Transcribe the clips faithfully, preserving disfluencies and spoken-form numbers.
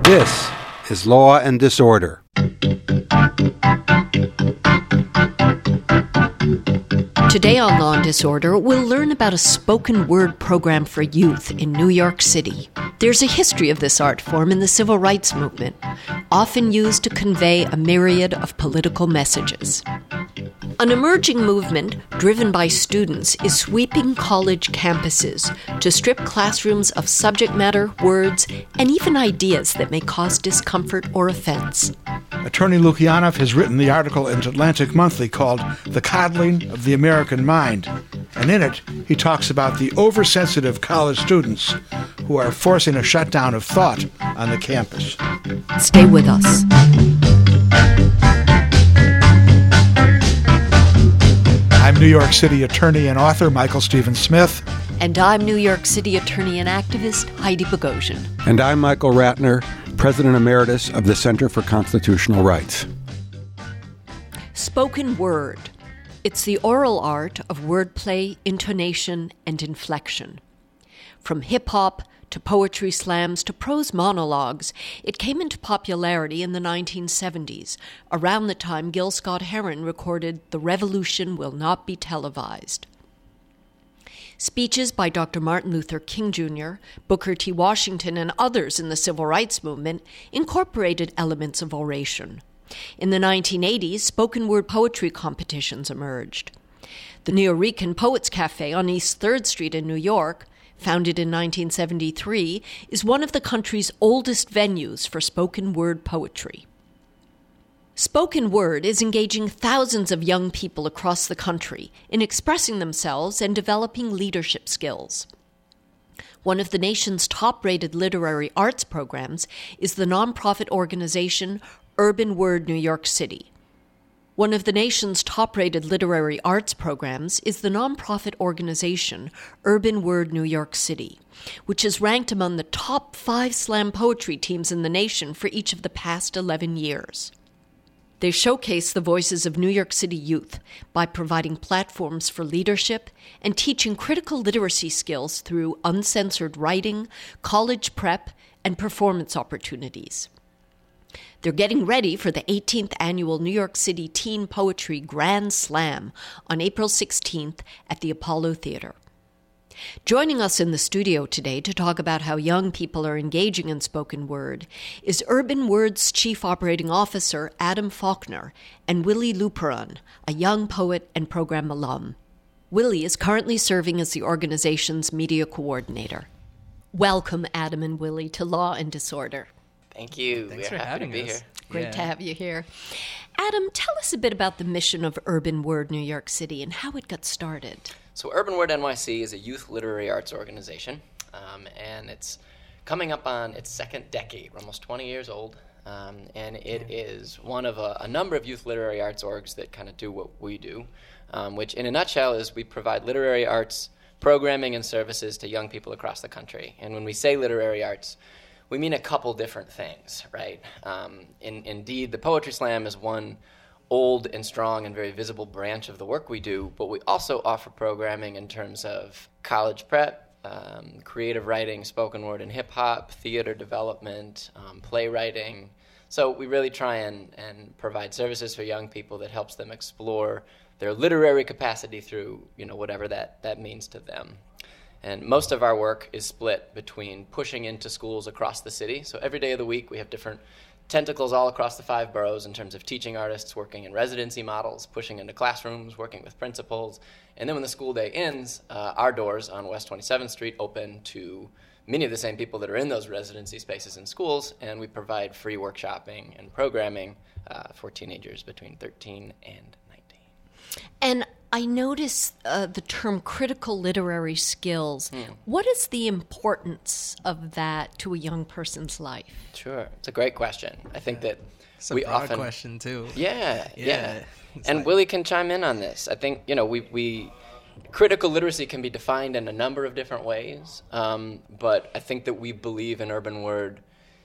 This is Law and Disorder. Today on Law and Disorder, we'll learn about a spoken word program for youth in New York City. There's a history of this art form in the civil rights movement, often used to convey a myriad of political messages. An emerging movement driven by students is sweeping college campuses to strip classrooms of subject matter, words, and even ideas that may cause discomfort or offense. Attorney Lukianoff has written the article in Atlantic Monthly called The Coddling of the American Mind. And in it, he talks about the oversensitive college students who are forcing a shutdown of thought on the campus. Stay with us. I'm New York City attorney and author Michael Stephen Smith. And I'm New York City attorney and activist Heidi Bogosian. And I'm Michael Ratner, President Emeritus of the Center for Constitutional Rights. Spoken word. It's the oral art of wordplay, intonation, and inflection. From hip-hop to poetry slams to prose monologues, it came into popularity in the nineteen seventies, around the time Gil Scott-Heron recorded The Revolution Will Not Be Televised. Speeches by Doctor Martin Luther King Junior, Booker T. Washington, and others in the civil rights movement incorporated elements of oration. In the nineteen eighties, spoken word poetry competitions emerged. The Nuyorican Poets Cafe on East third Street in New York, founded in nineteen seventy-three, is one of the country's oldest venues for spoken word poetry. Spoken word is engaging thousands of young people across the country in expressing themselves and developing leadership skills. One of the nation's top-rated literary arts programs is the nonprofit organization Urban Word New York City. One of the nation's top-rated literary arts programs is the nonprofit organization Urban Word New York City, which is ranked among the top five slam poetry teams in the nation for each of the past eleven years. They showcase the voices of New York City youth by providing platforms for leadership and teaching critical literacy skills through uncensored writing, college prep, and performance opportunities. They're getting ready for the eighteenth Annual New York City Teen Poetry Grand Slam on April sixteenth at the Apollo Theater. Joining us in the studio today to talk about how young people are engaging in spoken word is Urban Word's Chief Operating Officer, Adam Faulkner, and Willie Luperon, a young poet and program alum. Willie is currently serving as the organization's media coordinator. Welcome, Adam and Willie, to Law and Disorder. Thank you. Thanks We're for happy having to be us. here. Great Yeah. to have you here. Adam, tell us a bit about the mission of Urban Word New York City and how it got started. So Urban Word N Y C is a youth literary arts organization, um, and it's coming up on its second decade. We're almost twenty years old, um, and it is one of a, a number of youth literary arts orgs that kind of do what we do, um, which in a nutshell is we provide literary arts programming and services to young people across the country. And when we say literary arts, we mean a couple different things, right? Um, in, indeed, the Poetry Slam is one old and strong and very visible branch of the work we do, but we also offer programming in terms of college prep, um, creative writing, spoken word and hip-hop, theater development, um, playwriting. So we really try and, and provide services for young people that helps them explore their literary capacity through, you know, whatever that, that means to them. And most of our work is split between pushing into schools across the city. So every day of the week we have different tentacles all across the five boroughs in terms of teaching artists, working in residency models, pushing into classrooms, working with principals. And then when the school day ends, uh, our doors on West twenty-seventh Street open to many of the same people that are in those residency spaces in schools, and we provide free workshopping and programming uh, for teenagers between thirteen and nineteen. And I notice uh, the term critical literary skills. Mm. What is the importance of that to a young person's life? Sure. It's a great question. I think that it's a we broad often question too. Yeah, yeah. yeah. And like... Willie can chime in on this. I think, you know, we we critical literacy can be defined in a number of different ways, um, but I think that we believe in Urban Word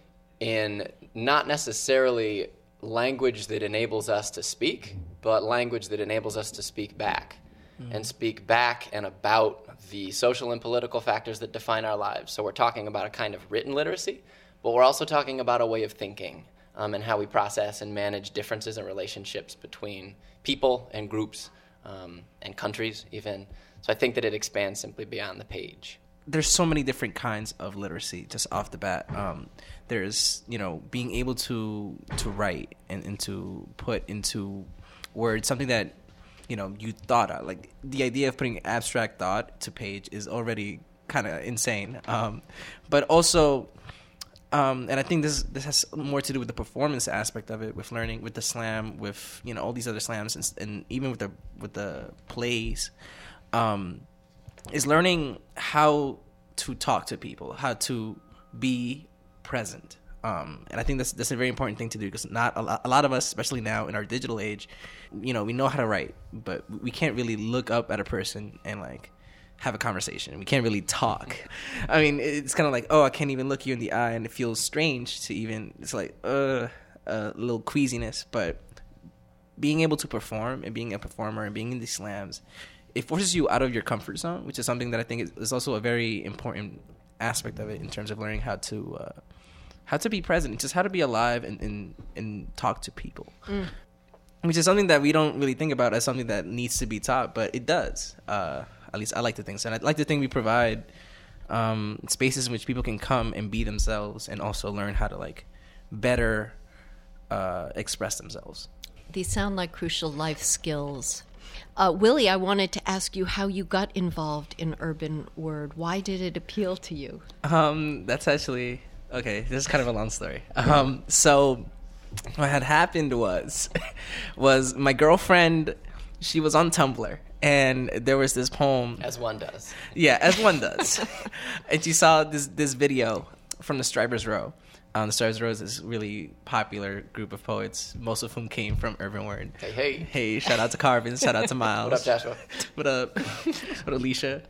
in not necessarily language that enables us to speak, but language that enables us to speak back, mm-hmm. and speak back and about the social and political factors that define our lives. So we're talking about a kind of written literacy, but we're also talking about a way of thinking um, and how we process and manage differences and relationships between people and groups um, and countries even. So I think that it expands simply beyond the page. There's so many different kinds of literacy just off the bat. Um, there's, you know, being able to to write and, and to put into words something that, you know, you thought of. Like, the idea of putting abstract thought to page is already kind of insane. Um, but also, um, and I think this this has more to do with the performance aspect of it, with learning, with the slam, with, you know, all these other slams, and, and even with the with the plays. Um, is learning how to talk to people, how to be present. Um, and I think that's that's a very important thing to do, because not a lot, a lot of us, especially now in our digital age, you know, we know how to write, but we can't really look up at a person and, like, have a conversation. We can't really talk. I mean, it's kind of like, oh, I can't even look you in the eye, and it feels strange to even, it's like, uh, a little queasiness. But being able to perform and being a performer and being in these slams, it forces you out of your comfort zone, which is something that I think is, is also a very important aspect of it in terms of learning how to uh, how to be present, just how to be alive and and, and talk to people, mm. which is something that we don't really think about as something that needs to be taught, but it does. Uh, at least I like to think so. And I'd like to think we provide um, spaces in which people can come and be themselves and also learn how to, like, better uh, express themselves. These sound like crucial life skills. Uh, Willie, I wanted to ask you how you got involved in Urban Word. Why did it appeal to you? Um, that's actually, okay, this is kind of a long story. Um, so what had happened was, was my girlfriend, she was on Tumblr, and there was this poem. As one does. Yeah, as one does. And she saw this, this video from the Strivers Row. Um, the Strivers Row is this really popular group of poets, most of whom came from Urban Word. Hey, hey. Hey, shout out to Carvin, shout out to Miles. What up, Joshua? What up? What up, Alicia?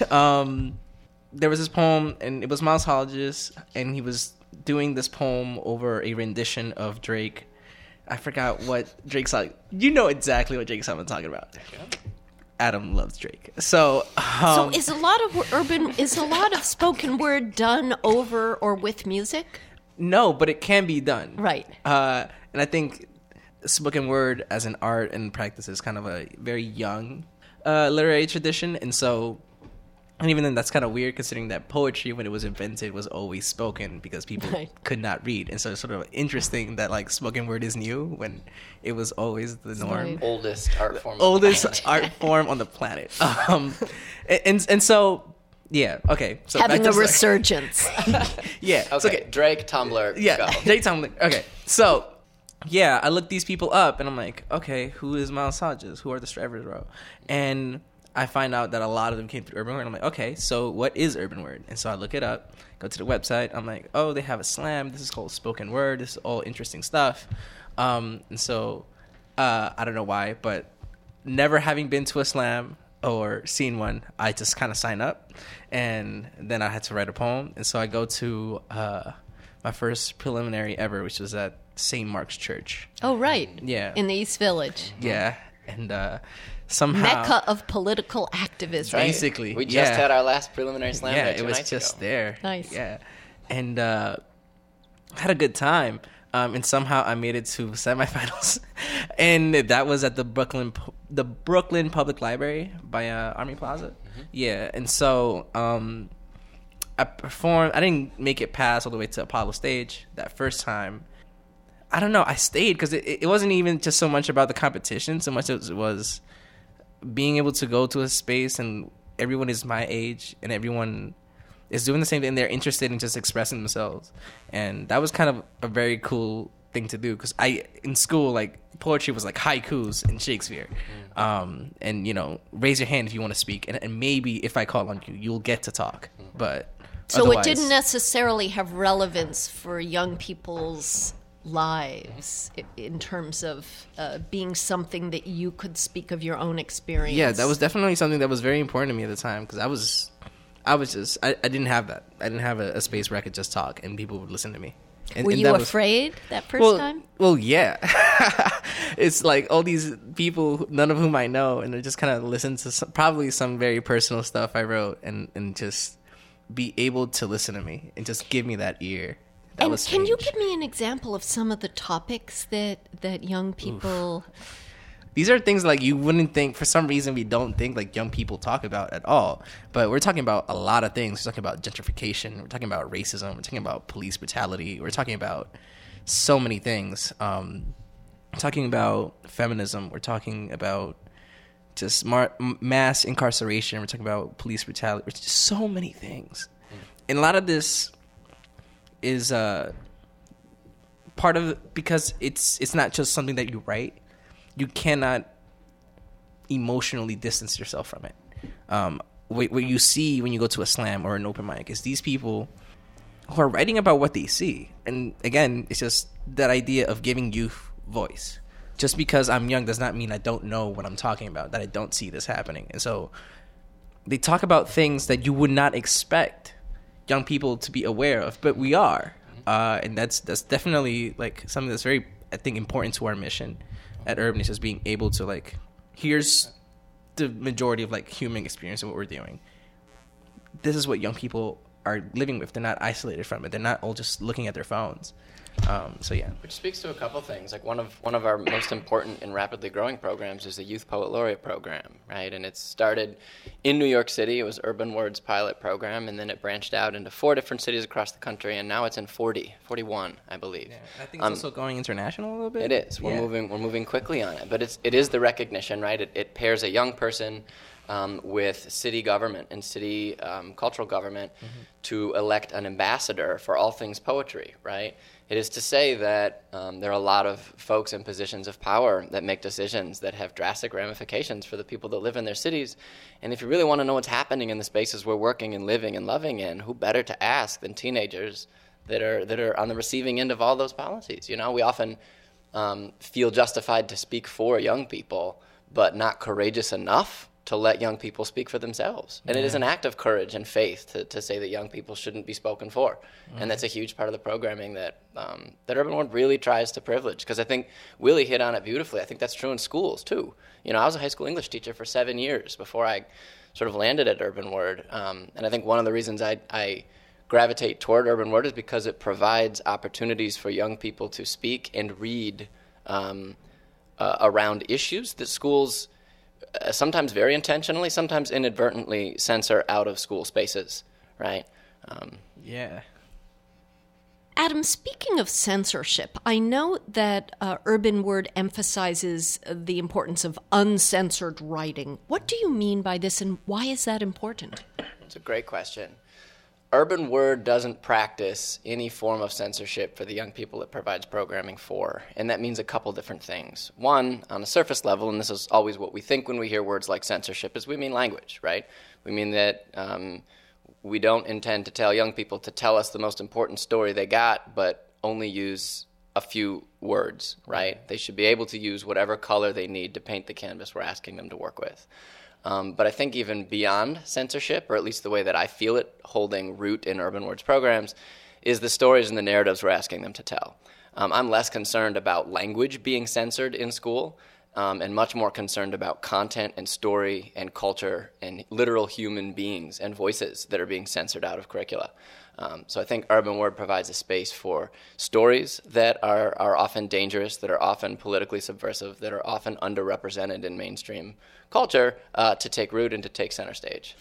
Um, there was this poem, and it was Miles Hodges, and he was doing this poem over a rendition of Drake. I forgot what Drake song. You know exactly what Drake song I'm talking about. Yeah. Adam loves Drake. So, um, so is a lot of urban, is a lot of spoken word done over or with music? No, but it can be done. Right. Uh, and I think spoken word as an art and practice is kind of a very young uh, literary tradition. And so, and even then, that's kind of weird, considering that poetry, when it was invented, was always spoken because people right. could not read. And so it's sort of interesting that, like, spoken word is new when it was always the norm. Right. Oldest art form. Oldest art form on the planet. Um, and, and so... Yeah, okay. So having a to resurgence. Yeah. Okay. So, okay, Drake, Tumblr, yeah, go. Drake, Tumblr. Okay, so, yeah, I looked these people up, and I'm like, okay, who is Miles Hodges? Who are the Strivers Row? And I find out that a lot of them came through Urban Word, and I'm like, okay, so what is Urban Word? And so I look it up, go to the website, I'm like, oh, they have a slam, this is called spoken word, this is all interesting stuff. Um, and so, uh, I don't know why, but never having been to a slam or seen one, I just kind of sign up, and then I had to write a poem. And so I go to uh, my first preliminary ever, which was at Saint Mark's Church. Oh, right. Yeah. In the East Village. Yeah. And uh, somehow... Mecca of political activism. Right. Basically. We just yeah. had our last preliminary slam Yeah, night two it was nights just ago. there. Nice. Yeah. And uh, had a good time. Um, and somehow I made it to semifinals, and that was at the Brooklyn, the Brooklyn Public Library by uh, Army Plaza. Mm-hmm. Yeah, and so um, I performed. I didn't make it past all the way to Apollo Stage that first time. I don't know. I stayed because it, it wasn't even just so much about the competition, so much as it was being able to go to a space and everyone is my age and everyone is doing the same thing. They're interested in just expressing themselves, and that was kind of a very cool thing to do, because I in school, like, poetry was like haikus and Shakespeare, mm. um, and you know, raise your hand if you want to speak, and, and maybe if I call on you, you'll get to talk. Mm. But so otherwise, it didn't necessarily have relevance for young people's lives in terms of uh, being something that you could speak of your own experience. Yeah, that was definitely something that was very important to me at the time, because I was. I was just, I, I didn't have that. I didn't have a, a space where I could just talk and people would listen to me. And, Were and you that afraid was, that first well, time? Well, yeah. It's like all these people, none of whom I know, and they just kind of listen to some, probably some very personal stuff I wrote, and, and just be able to listen to me and just give me that ear. that and was can you strange. give me an example of some of the topics that, that young people... Oof. These are things like you wouldn't think, for some reason we don't think like young people talk about at all. But we're talking about a lot of things. We're talking about gentrification. We're talking about racism. We're talking about police brutality. We're talking about so many things. Um, we're talking about feminism. We're talking about just mar- mass incarceration. We're talking about police brutality. It's just so many things. Mm. And a lot of this is uh, part of, because it's it's not just something that you write. You cannot emotionally distance yourself from it. Um, what, what you see when you go to a slam or an open mic is these people who are writing about what they see. And again, it's just that idea of giving youth voice. Just because I'm young does not mean I don't know what I'm talking about, that I don't see this happening. And so they talk about things that you would not expect young people to be aware of, but we are. Uh, and that's that's definitely like something that's very, I think, important to our mission at Urban, is just being able to like, here's the majority of like human experience of what we're doing. This is what young people are living with. They're not isolated from it. They're not all just looking at their phones. Um, so yeah, which speaks to a couple things. Like one of one of our most important and rapidly growing programs is the Youth Poet Laureate program, right? And it started in New York City. It was Urban Word's pilot program, and then it branched out into four different cities across the country, and now it's in forty, forty-one, I believe. Yeah, I think it's um, also going international a little bit. It is. We're yeah. moving. We're moving quickly on it, but it's it is the recognition, right? It, it pairs a young person Um, with city government and city um, cultural government mm-hmm. to elect an ambassador for all things poetry, right? It is to say that um, there are a lot of folks in positions of power that make decisions that have drastic ramifications for the people that live in their cities. And if you really want to know what's happening in the spaces we're working and living and loving in, who better to ask than teenagers that are that are on the receiving end of all those policies? You know, we often um, feel justified to speak for young people, but not courageous enough to let young people speak for themselves. And yeah. it is an act of courage and faith to, to say that young people shouldn't be spoken for. Mm-hmm. And that's a huge part of the programming that um, that Urban Word really tries to privilege. Because I think Willie hit on it beautifully. I think that's true in schools, too. You know, I was a high school English teacher for seven years before I sort of landed at Urban Word. Um, and I think one of the reasons I, I gravitate toward Urban Word is because it provides opportunities for young people to speak and read um, uh, around issues that schools Uh, sometimes very intentionally, sometimes inadvertently censor out of school spaces, right? Um, yeah. Adam, speaking of censorship, I know that uh, Urban Word emphasizes the importance of uncensored writing. What do you mean by this, and why is that important? It's a great question. Urban Word doesn't practice any form of censorship for the young people it provides programming for, and that means a couple different things. One, on a surface level, and this is always what we think when we hear words like censorship, is we mean language, right? We mean that um, we don't intend to tell young people to tell us the most important story they got, but only use a few words, right? They should be able to use whatever color they need to paint the canvas we're asking them to work with. Um, but I think even beyond censorship, or at least the way that I feel it holding root in Urban Word's programs, is the stories and the narratives we're asking them to tell. Um, I'm less concerned about language being censored in school um, and much more concerned about content and story and culture and literal human beings and voices that are being censored out of curricula. Um, so I think Urban Word provides a space for stories that are, are often dangerous, that are often politically subversive, that are often underrepresented in mainstream culture uh, to take root and to take center stage.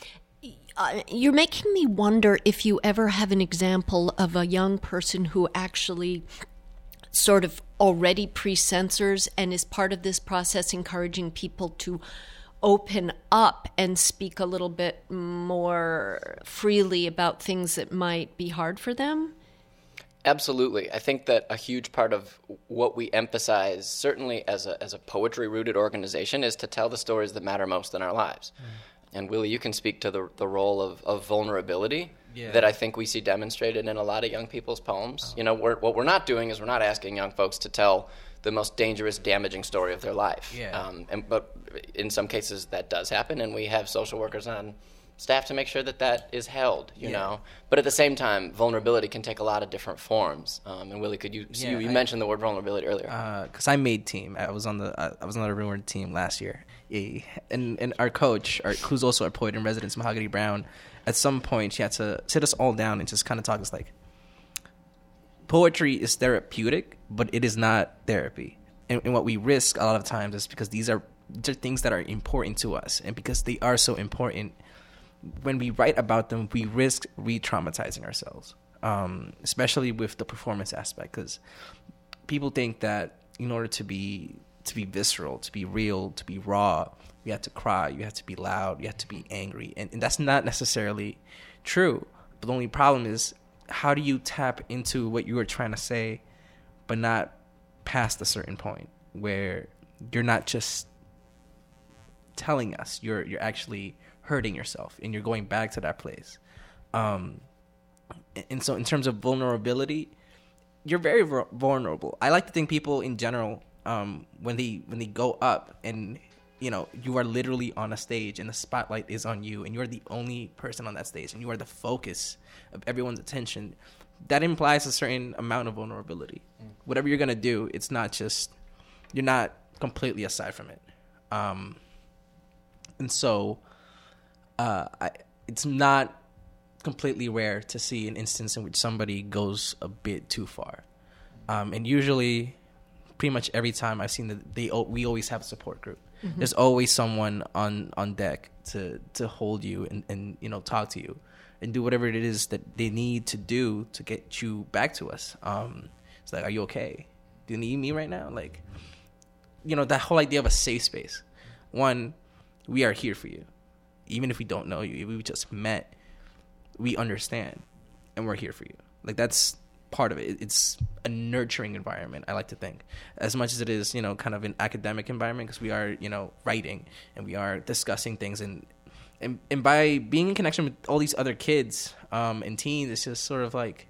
Uh, you're making me wonder if you ever have an example of a young person who actually sort of already pre-censors and is part of this process encouraging people to open up and speak a little bit more freely about things that might be hard for them? Absolutely. I think that a huge part of what we emphasize, certainly as a as a poetry-rooted organization, is to tell the stories that matter most in our lives. Mm. And Willie, you can speak to the the role of, of vulnerability yeah. that I think we see demonstrated in a lot of young people's poems. Oh. You know, we're, what we're not doing is we're not asking young folks to tell the most dangerous, damaging story of their life. Yeah. Um, and but in some cases that does happen, and we have social workers on staff to make sure that that is held, you yeah. know. But at the same time, vulnerability can take a lot of different forms. Um, and Willie, could you yeah, you, you I, mentioned the word vulnerability earlier? Because uh, I made team. I was on the uh, I was on the Urban Word team last year. Yeah. And and our coach, our, who's also our poet in residence, Mahogany Brown, at some point she had to sit us all down and just kind of talk us like, poetry is therapeutic, but it is not therapy. And, and what we risk a lot of times is because these are, these are things that are important to us. And because they are so important, when we write about them, we risk re-traumatizing ourselves, um, especially with the performance aspect. Because people think that in order to be to be visceral, to be real, to be raw, you have to cry, you have to be loud, you have to be angry. And, and that's not necessarily true. But the only problem is, how do you tap into what you were trying to say, but not past a certain point where you're not just telling us, you're you're actually hurting yourself and you're going back to that place. Um, and so in terms of vulnerability, you're very vulnerable. I like to think people in general, um, when they when they go up and, you know, you are literally on a stage and the spotlight is on you and you're the only person on that stage and you are the focus of everyone's attention, that implies a certain amount of vulnerability. Mm. Whatever you're going to do, it's not just, you're not completely aside from it. Um, and so uh, I, it's not completely rare to see an instance in which somebody goes a bit too far. Um, and usually, pretty much every time I've seen that, they we always have a support group. Mm-hmm. There's always someone on, on deck to, to hold you and, and, you know, talk to you and do whatever it is that they need to do to get you back to us. Um, it's like, are you okay? Do you need me right now? Like, you know, that whole idea of a safe space. One, we are here for you. Even if we don't know you, if we just met, we understand and we're here for you. Like, that's part of it. It's a nurturing environment, I like to think, as much as it is, you know, kind of an academic environment, because we are, you know, writing and we are discussing things, and and, and by being in connection with all these other kids um, and teens, it's just sort of like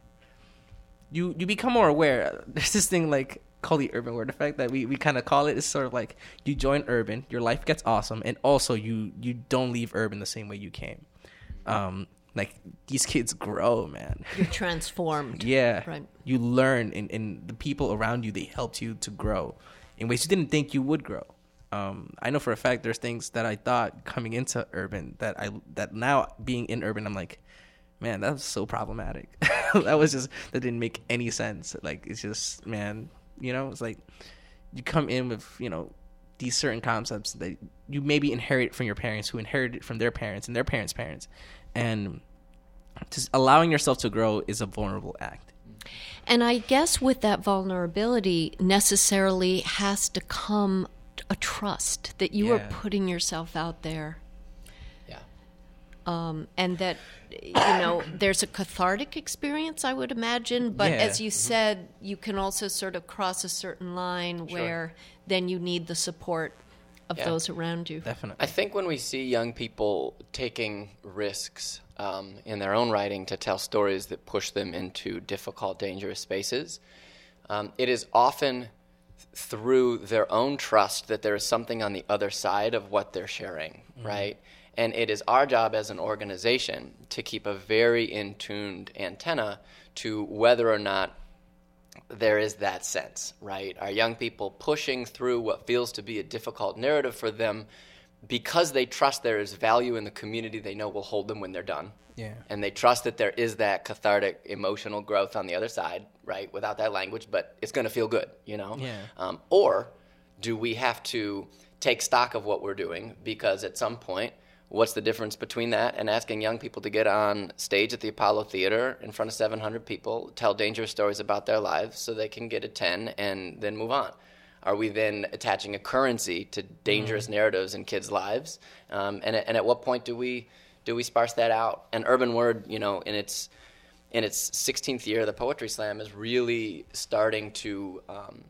you you become more aware. There's this thing like called the urban word effect that we, we kind of call it. It's sort of like you join urban, your life gets awesome, and also you you don't leave urban the same way you came. Um, Like, these kids grow, man. You're transformed. Yeah. Right. You learn, and, and the people around you, they helped you to grow in ways you didn't think you would grow. Um, I know for a fact there's things that I thought coming into urban that I that now being in urban, I'm like, man, that was so problematic. That was just, that didn't make any sense. Like, it's just, man, you know, it's like you come in with, you know, these certain concepts that you maybe inherit from your parents, who inherited from their parents and their parents' parents. And just allowing yourself to grow is a vulnerable act. And I guess with that vulnerability necessarily has to come a trust that you Yeah. are putting yourself out there. Yeah. Um, and that, you know, there's a cathartic experience, I would imagine. But Yeah. as you said, you can also sort of cross a certain line Sure. where then you need the support of Yeah. those around you. Definitely. I think when we see young people taking risks um, in their own writing to tell stories that push them into difficult, dangerous spaces, um, it is often through their own trust that there is something on the other side of what they're sharing, mm-hmm. right? And it is our job as an organization to keep a very in-tuned antenna to whether or not there is that sense, right? Are young people pushing through what feels to be a difficult narrative for them because they trust there is value in the community they know will hold them when they're done? Yeah. And they trust that there is that cathartic emotional growth on the other side, right? Without that language, but it's going to feel good, you know? Yeah. Um, or do we have to take stock of what we're doing, because at some point, what's the difference between that and asking young people to get on stage at the Apollo Theater in front of seven hundred people, tell dangerous stories about their lives so they can get a ten and then move on? Are we then attaching a currency to dangerous mm-hmm. narratives in kids' lives? Um, and, and at what point do we do we sparse that out? And Urban Word, you know, in its in its sixteenth year, the Poetry Slam is really starting to um,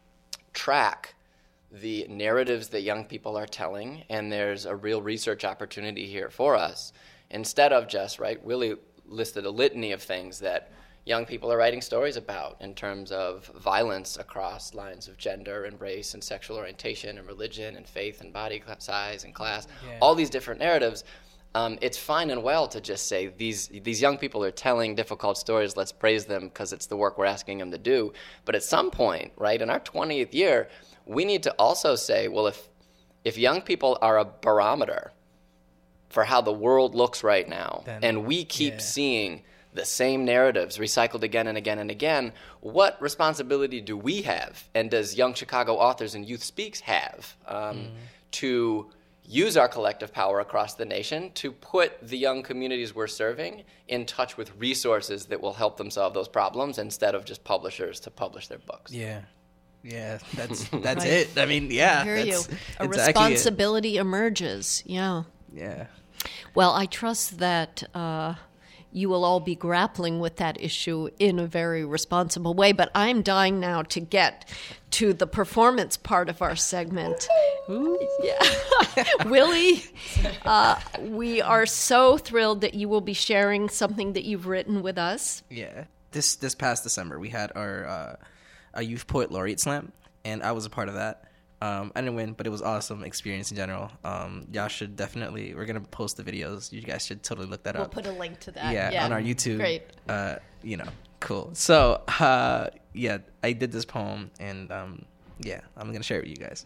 track the narratives that young people are telling, and there's a real research opportunity here for us. Instead of just, right, really listed a litany of things that young people are writing stories about in terms of violence across lines of gender and race and sexual orientation and religion and faith and body size and class, yeah. all these different narratives. Um, it's fine and well to just say these these young people are telling difficult stories, let's praise them because it's the work we're asking them to do. But at some point, right, in our twentieth year, we need to also say, well, if if young people are a barometer for how the world looks right now, Then, and we keep yeah. seeing the same narratives recycled again and again and again, what responsibility do we have, and does Young Chicago Authors and Youth Speaks have, um, mm. to use our collective power across the nation to put the young communities we're serving in touch with resources that will help them solve those problems instead of just publishers to publish their books? Yeah. Yeah, that's that's it. I mean, yeah. I hear you. That's A exactly responsibility emerges. Yeah. Yeah. Well, I trust that uh, you will all be grappling with that issue in a very responsible way, but I'm dying now to get to the performance part of our segment. Ooh. Yeah. Willie, uh, we are so thrilled that you will be sharing something that you've written with us. Yeah. This this past December, we had our uh, our Youth Poet Laureate Slam, and I was a part of that. Um, I didn't win, but it was awesome experience in general. Um, y'all should definitely, we're going to post the videos. You guys should totally look that we'll up. We'll put a link to that. Yeah, yeah. on our YouTube. Great. Uh, you know, cool. So, uh, yeah, I did this poem, and um, yeah, I'm going to share it with you guys.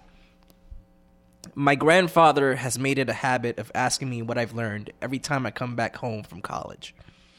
My grandfather has made it a habit of asking me what I've learned every time I come back home from college.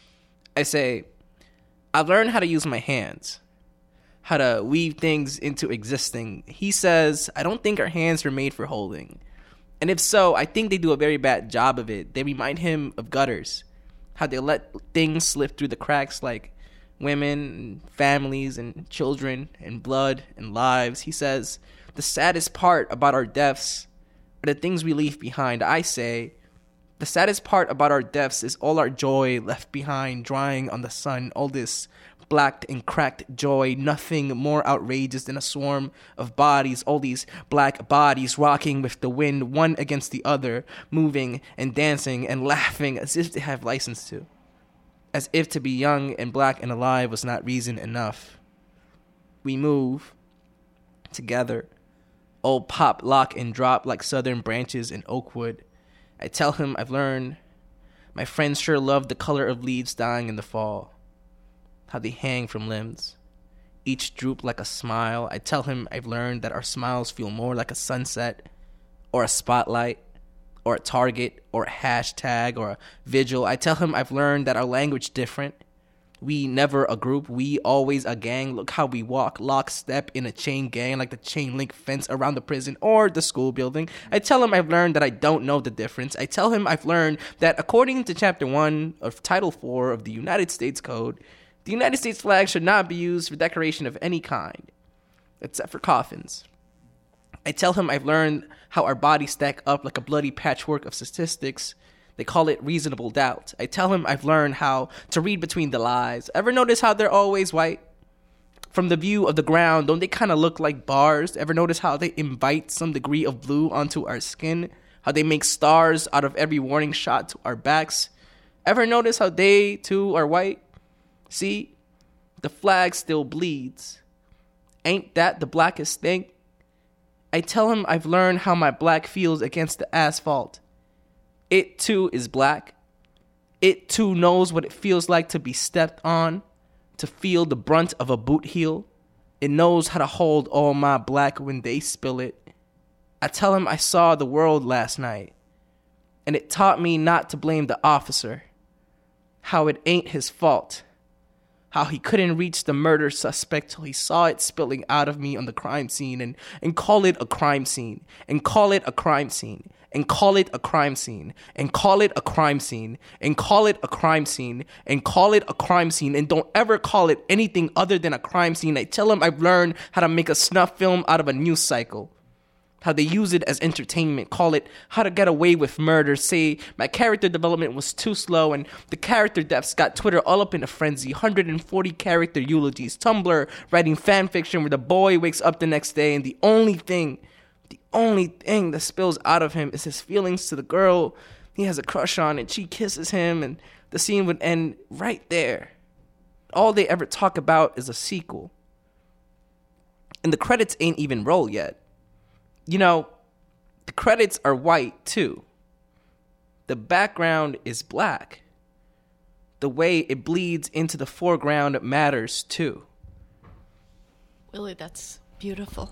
I say, I've learned how to use my hands, how to weave things into existing. He says, I don't think our hands are made for holding. And if so, I think they do a very bad job of it. They remind him of gutters, how they let things slip through the cracks like women, and families, and children, and blood, and lives. He says, the saddest part about our deaths are the things we leave behind. I say, the saddest part about our deaths is all our joy left behind, drying on the sun, all this black and cracked joy, nothing more outrageous than a swarm of bodies, all these black bodies rocking with the wind, one against the other, moving and dancing and laughing as if they have license to. As if to be young and black and alive was not reason enough. We move together, all pop, lock, and drop like southern branches in Oakwood. I tell him I've learned. My friends sure love the color of leaves dying in the fall, how they hang from limbs, each droop like a smile. I tell him I've learned that our smiles feel more like a sunset, or a spotlight, or a target, or a hashtag, or a vigil. I tell him I've learned that our language different. We never a group, we always a gang. Look how we walk, lockstep in a chain gang, like the chain link fence around the prison or the school building. I tell him I've learned that I don't know the difference. I tell him I've learned that according to Chapter one of Title four of the United States Code, the United States flag should not be used for decoration of any kind, except for coffins. I tell him I've learned how our bodies stack up like a bloody patchwork of statistics. They call it reasonable doubt. I tell him I've learned how to read between the lies. Ever notice how they're always white? From the view of the ground, don't they kind of look like bars? Ever notice how they invite some degree of blue onto our skin? How they make stars out of every warning shot to our backs? Ever notice how they, too, are white? See, the flag still bleeds. Ain't that the blackest thing? I tell him I've learned how my black feels against the asphalt. It too is black. It too knows what it feels like to be stepped on, to feel the brunt of a boot heel. It knows how to hold all my black when they spill it. I tell him I saw the world last night, and it taught me not to blame the officer, how it ain't his fault, how he couldn't reach the murder suspect till he saw it spilling out of me on the crime scene, and, and call it a crime scene, and call it a crime scene, and call it a crime scene, and call it a crime scene, and call it a crime scene, and call it a crime scene, and don't ever call it anything other than a crime scene. I tell him I've learned how to make a snuff film out of a news cycle, how they use it as entertainment, call it How to Get Away with Murder, say my character development was too slow and the character deaths got Twitter all up in a frenzy, one hundred forty character eulogies, Tumblr writing fan fiction where the boy wakes up the next day and the only thing, the only thing that spills out of him is his feelings to the girl he has a crush on, and she kisses him, and the scene would end right there. All they ever talk about is a sequel. And the credits ain't even roll yet. You know, the credits are white, too. The background is black. The way it bleeds into the foreground matters, too. Willie, that's beautiful.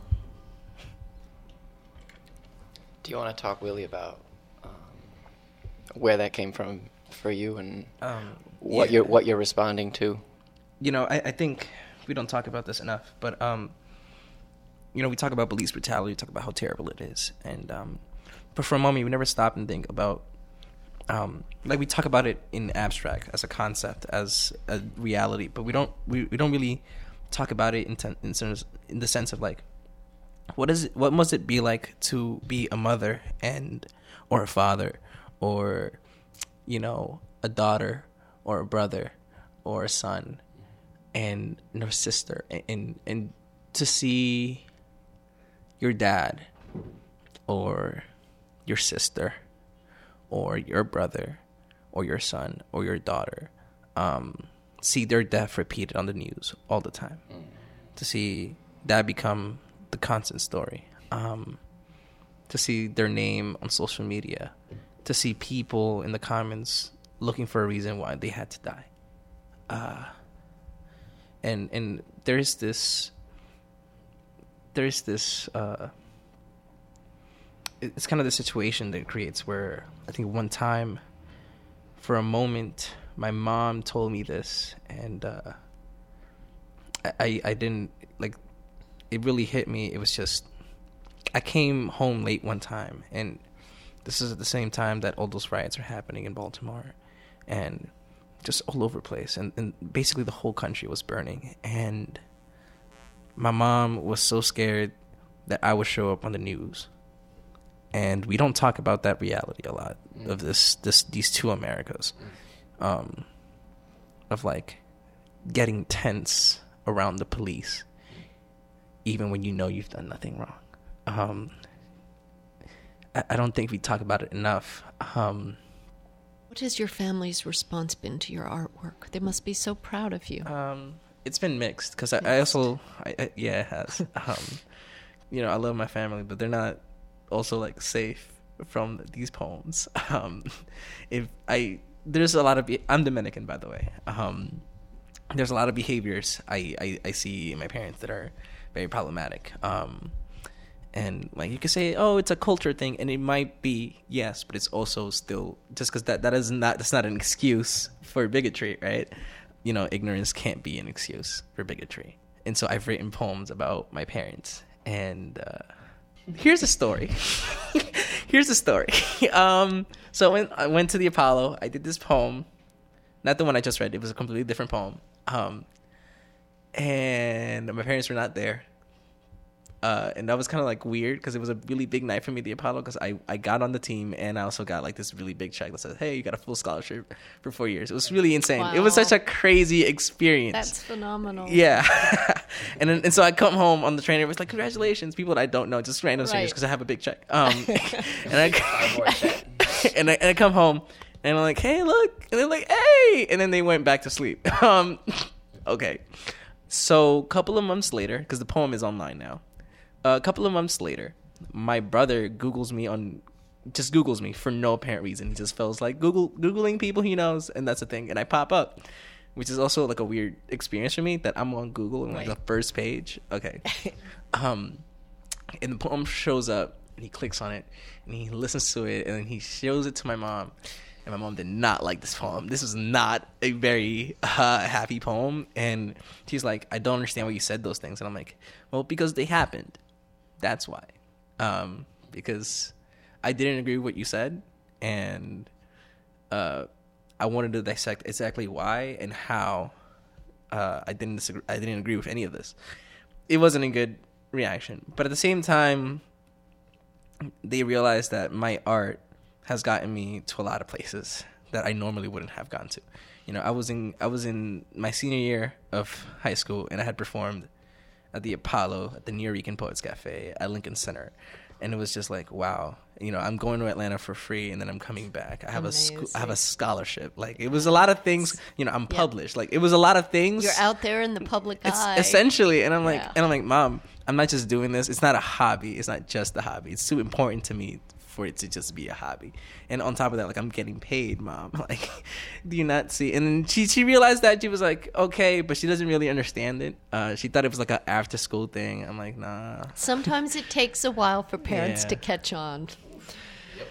Do you want to talk, Willie, about um, where that came from for you, and Um, what yeah. you're what you're responding to? You know, I, I think we don't talk about this enough, but um, you know, we talk about police brutality, we talk about how terrible it is, and um, but for a moment, we never stop and think about, um, like we talk about it in abstract as a concept, as a reality, but we don't we, we don't really talk about it in ten, in, sense, in the sense of like, what is it, what must it be like to be a mother and or a father or, you know, a daughter or a brother or a son and or sister, and, and and to see your dad or your sister or your brother or your son or your daughter um, see their death repeated on the news all the time, to see that become the constant story, um, to see their name on social media, to see people in the comments looking for a reason why they had to die. Uh, and and there's this there's this uh, it's kind of the situation that it creates where I think one time for a moment my mom told me this, and uh, I I didn't like it really hit me. It was just I came home late one time, and this is at the same time that all those riots are happening in Baltimore and just all over the place, and, and basically the whole country was burning, and my mom was so scared that I would show up on the news. And we don't talk about that reality a lot, mm. of this this these two Americas, um, of like getting tense around the police even when you know you've done nothing wrong. um, I, I don't think we talk about it enough. um, What has your family's response been to your artwork? They must be so proud of you. Um, it's been mixed because I, I also, I, I, yeah, it has. um, you know, I love my family, but they're not also like safe from these poems. Um, if I, there's a lot of, I'm Dominican, by the way. Um, there's a lot of behaviors I, I, I see in my parents that are very problematic. Um, and like you could say, oh, it's a culture thing, and it might be, yes, but it's also still just because that, that is not that's not an excuse for bigotry, right? You know, ignorance can't be an excuse for bigotry. And so I've written poems about my parents, and uh, here's a story. here's a story. um, so when I went to the Apollo, I did this poem, not the one I just read. It was a completely different poem, um, and my parents were not there. Uh, and that was kind of like weird because it was a really big night for me at the Apollo, because I, I got on the team and I also got like this really big check that says, hey, you got a full scholarship for four years. It was really insane. Wow. It was such a crazy experience. That's phenomenal. Yeah. and then, and so I come home on the train, it was like, congratulations, people that I don't know, just random strangers, Right. because I have a big check. Um, and, I, and, I, and I come home and I'm like, hey, look. And they're like, hey. And then they went back to sleep. Um, okay. So a couple of months later, because the poem is online now, a couple of months later, my brother Googles me on, just Googles me for no apparent reason. He just feels like Google Googling people he knows, and that's the thing. And I pop up, which is also like a weird experience for me, that I'm on Google and like Right. the first page. Okay. um, and the poem shows up, and he clicks on it, and he listens to it, and then he shows it to my mom. And my mom did not like this poem. This was not a very uh, happy poem. And she's like, I don't understand why you said those things. And I'm like, well, because they happened. That's why. Um, because I didn't agree with what you said, and uh, I wanted to dissect exactly why and how uh, I didn't disagree, I didn't agree with any of this. It wasn't a good reaction, but at the same time, they realized that my art has gotten me to a lot of places that I normally wouldn't have gone to. You know, I was in I was in my senior year of high school, and I had performed at the Apollo, at the Nuyorican Poets Cafe, at Lincoln Center. And it was just like, wow, you know, I'm going to Atlanta for free, and then I'm coming back. I have Amazing. a sco- I have a scholarship. Like, it was a lot of things. You know, I'm published. Yeah. Like, it was a lot of things. You're out there in the public it's eye. Essentially, and I'm like, Yeah. and I'm like, Mom, I'm not just doing this. It's not a hobby. It's not just a hobby. It's too important to me for it to just be a hobby. And on top of that, like, I'm getting paid, Mom. Like, do you not see? And then she she realized that. She was like, okay, but she doesn't really understand it. Uh, she thought it was like an after school thing. I'm like, nah. Sometimes it takes a while for parents Yeah. to catch on.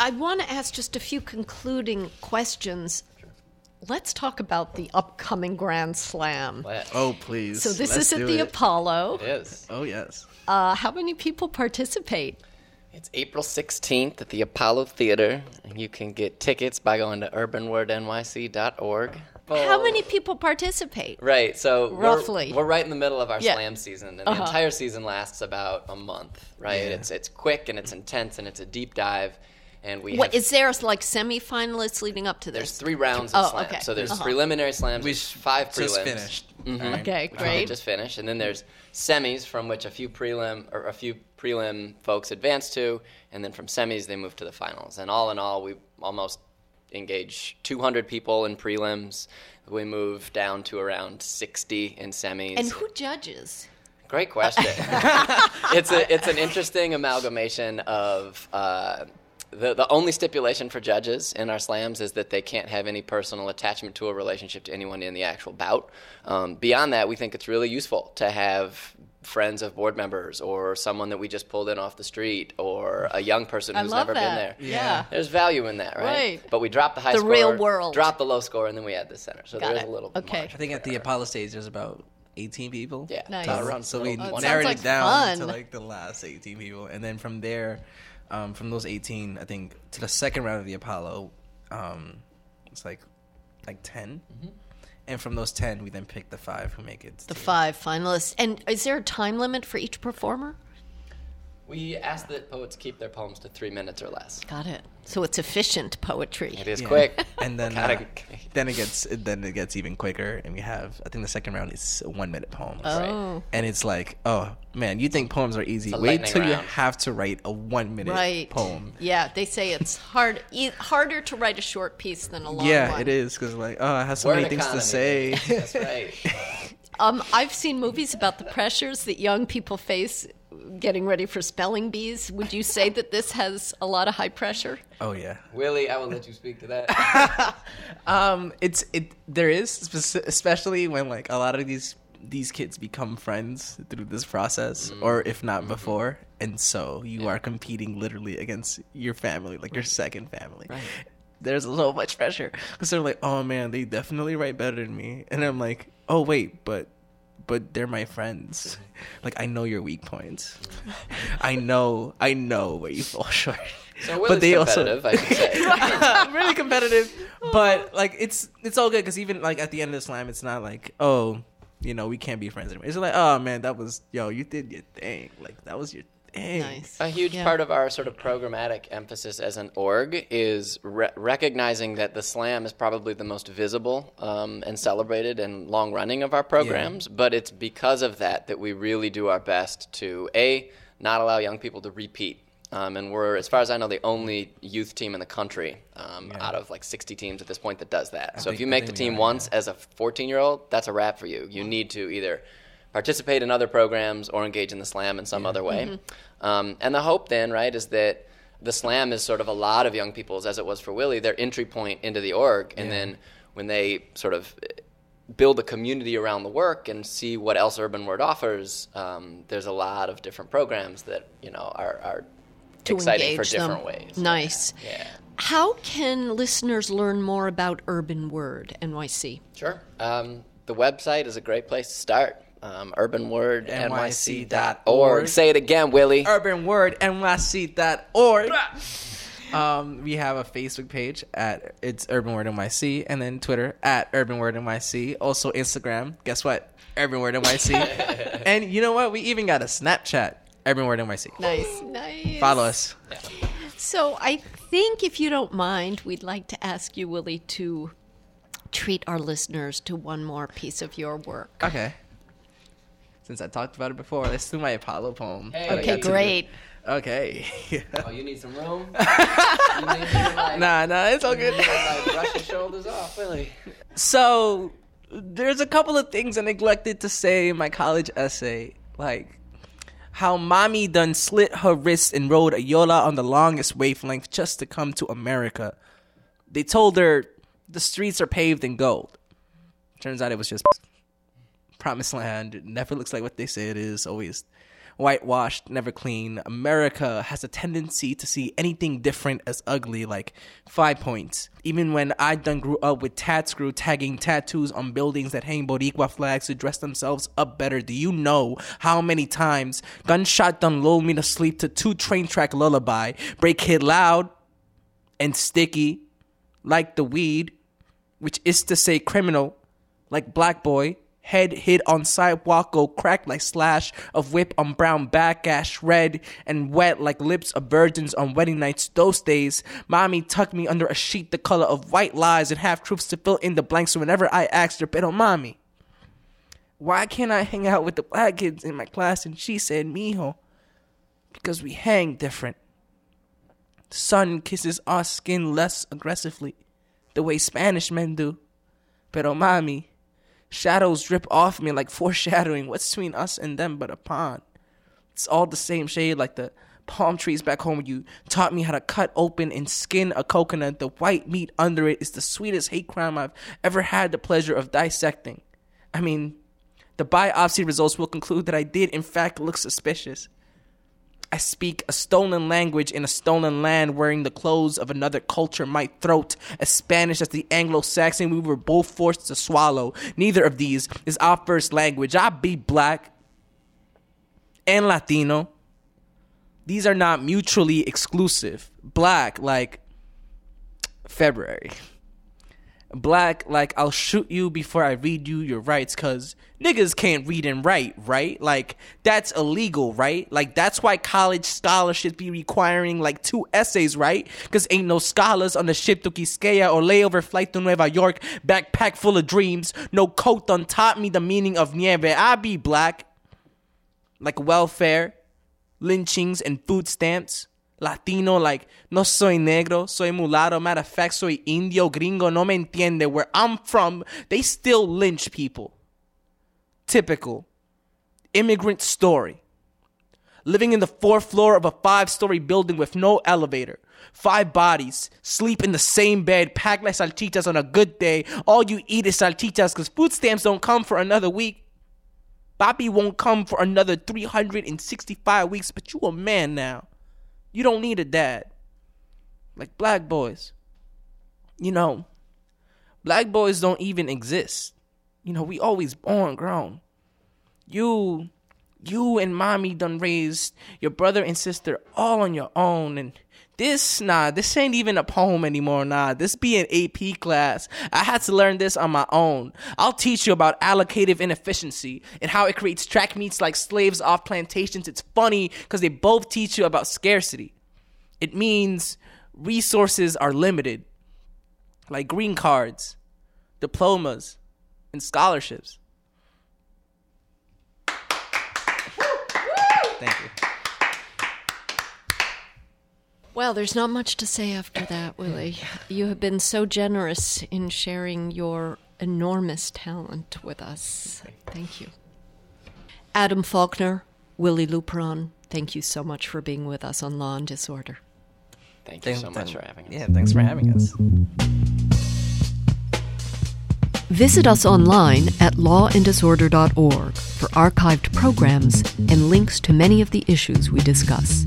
I want to ask just a few concluding questions. Let's talk about the upcoming Grand Slam. Let's. Oh, please. So this Let's is at do the it. Apollo. It is. Oh, yes. Uh, how many people participate? It's April sixteenth at the Apollo Theater, and you can get tickets by going to urban word N Y C dot org. How many people participate? Right, so Roughly. We're, we're right in the middle of our Yeah. slam season, and Uh-huh. the entire season lasts about a month, right? Yeah. It's it's quick, and it's intense, and it's a deep dive, and we What have... is there like semifinalists leading up to this? There's three rounds of Oh, slams. okay. So there's Uh-huh. preliminary slams, We there's five prelims. just finished. Mhm. Okay, Which we great. just finished, and then there's semis from which a few prelim or a few prelim folks advance to, and then from semis they move to the finals. And all in all, we almost engage two hundred people in prelims. We move down to around sixty in semis. And who judges? Great question. it's a it's an interesting amalgamation of uh, the the only stipulation for judges in our slams is that they can't have any personal attachment to a relationship to anyone in the actual bout. Um, beyond that, we think it's really useful to have friends of board members or someone that we just pulled in off the street or a young person I who's love never that. been there. Yeah. There's value in that, right? Right. But we drop the high The score, real world. drop the low score, and then we add the center. So Got there's it. a little Okay. margin I think at the Apollo stage, there's about eighteen people. Yeah. Nice. Uh, around So we little it narrowed sounds like it down fun. to like the last eighteen people, and then from there, um, from those eighteen, I think to the second round of the Apollo, um, it's like like ten, Mm-hmm. and from those ten, we then pick the five who make it. to The five finalists. And is there a time limit for each performer? We ask that poets keep their poems to three minutes or less. Got it. So it's efficient poetry. It is Yeah. quick. and then Gotta- uh, then it gets then it gets even quicker, and we have I think the second round is one minute poems. Oh. And it's like, oh man, you think poems are easy? It's a Wait lightning till you round. have to write a one minute Right. poem. Yeah, they say it's hard, e- harder to write a short piece than a long Yeah, one. it is because like, oh, I have so Word many things economy, to say. baby. That's right. Um, I've seen movies about the pressures that young people face getting ready for spelling bees. Would you say that this has a lot of high pressure? Oh yeah. Willie, I will let you speak to that. Um, it's it. There is speci- especially when like a lot of these these kids become friends through this process, or if not before, and so you are competing literally against your family, like your second family. There's so much pressure because they're like, oh man, they definitely write better than me, and I'm like, oh wait, but. But they're my friends. Like I know your weak points. I know, I know where you fall short. So Willie's but they competitive, I should say. I'm really competitive, but like it's it's all good because even like at the end of the slam, it's not like, oh, you know, we can't be friends anymore. It's like, oh man, that was yo, you did your thing. Like that was your thing. Nice. A huge Yeah. part of our sort of programmatic emphasis as an org is re- recognizing that the slam is probably the most visible um, and celebrated and long running of our programs. But it's because of that that we really do our best to A, not allow young people to repeat. Um, and we're, as far as I know, the only youth team in the country um, out of like sixty teams at this point that does that. so think- if you I make the think we team are, once yeah. as a fourteen-year-old, that's a wrap for you. You need to either participate in other programs or engage in the slam in some other way. Um, and the hope then, right, is that the slam is sort of a lot of young people's, as it was for Willie, their entry point into the org. And then when they sort of build a community around the work and see what else Urban Word offers, um, there's a lot of different programs that, you know, are, are To exciting for engage different them. ways. Nice. Yeah. How can listeners learn more about Urban Word, N Y C? Sure. Um, the website is a great place to start. Um, urban word N Y C dot org. Say it again, Willie. urban word N Y C dot org. Um, we have a Facebook page at it's Urban Word N Y C, and then Twitter at Urban Word N Y C. Also Instagram. Guess what? Urban Word N Y C. And you know what? We even got a Snapchat. Urban Word N Y C. Nice, nice. Follow us. So I think, if you don't mind, we'd like to ask you, Willie, to treat our listeners to one more piece of your work. Okay. Since I talked about it before, let's do my Apollo poem. Hey. that I Okay, got to do. great. Okay. Oh, you need some room? you need to, like, nah, nah, it's all good. you need to, like, brush your shoulders off, Willie. So, there's a couple of things I neglected to say in my college essay. Like, how mommy done slit her wrist and rode a Yola on the longest wavelength just to come to America. They told her the streets are paved in gold. Turns out it was just promised land. It never looks like what they say it is. Always whitewashed, never clean. America has a tendency to see anything different as ugly, like five points. Even when I done grew up with tat screw tagging tattoos on buildings that hang Boricua flags to dress themselves up better, do you know how many times gunshot done lull me to sleep to two train track lullaby, break hit loud and sticky like the weed, which is to say criminal like black boy, head hit on sidewalk, go crack like slash of whip on brown back, ash red and wet like lips of virgins on wedding nights. Those days, mommy tucked me under a sheet the color of white lies and half truths to fill in the blanks. So whenever I asked her, pero mommy, why can't I hang out with the black kids in my class? And she said, mijo, because we hang different. Sun kisses our skin less aggressively, the way Spanish men do. Pero mommy, shadows drip off me like foreshadowing what's between us and them but a pond. It's all the same shade like the palm trees back home where you taught me how to cut open and skin a coconut. The white meat under it is the sweetest hate crime I've ever had the pleasure of dissecting. I mean, the biopsy results will conclude that I did in fact look suspicious. I speak a stolen language in a stolen land, wearing the clothes of another culture. My throat as Spanish as the Anglo-Saxon we were both forced to swallow. Neither of these is our first language. I be black and Latino. These are not mutually exclusive. Black like February. Black like I'll shoot you before I read you your rights, cause niggas can't read and write, right? Like that's illegal, right? Like that's why college scholarships be requiring like two essays, right? Cause ain't no scholars on the ship to Quisqueya or layover flight to Nueva York, backpack full of dreams. No coat done taught me the meaning of nieve. I be black like welfare, lynchings and food stamps. Latino like no soy negro, soy mulatto. Matter of fact, soy indio, gringo, no me entiende. Where I'm from, they still lynch people. Typical immigrant story. Living in the fourth floor of a five-story building with no elevator. Five bodies, sleep in the same bed, packed like salchichas on a good day. All you eat is salchichas because food stamps don't come for another week. Bobby won't come for another three hundred sixty-five weeks, but you a man now. You don't need a dad. Like black boys. You know, black boys don't even exist. You know, we always born grown. You, you and mommy done raised your brother and sister all on your own. And this, nah, this ain't even a poem anymore, nah. This be an A P class. I had to learn this on my own. I'll teach you about allocative inefficiency and how it creates track meets like slaves off plantations. It's funny because they both teach you about scarcity. It means resources are limited, like green cards, diplomas, and scholarships. Thank you. Well, there's not much to say after that, Willie. You have been so generous in sharing your enormous talent with us. Thank you. Adam Faulkner, Willie Luperon, thank you so much for being with us on Law and Disorder. Thank you so much for having us. Yeah, thanks for having us. Visit us online at law and disorder dot org for archived programs and links to many of the issues we discuss.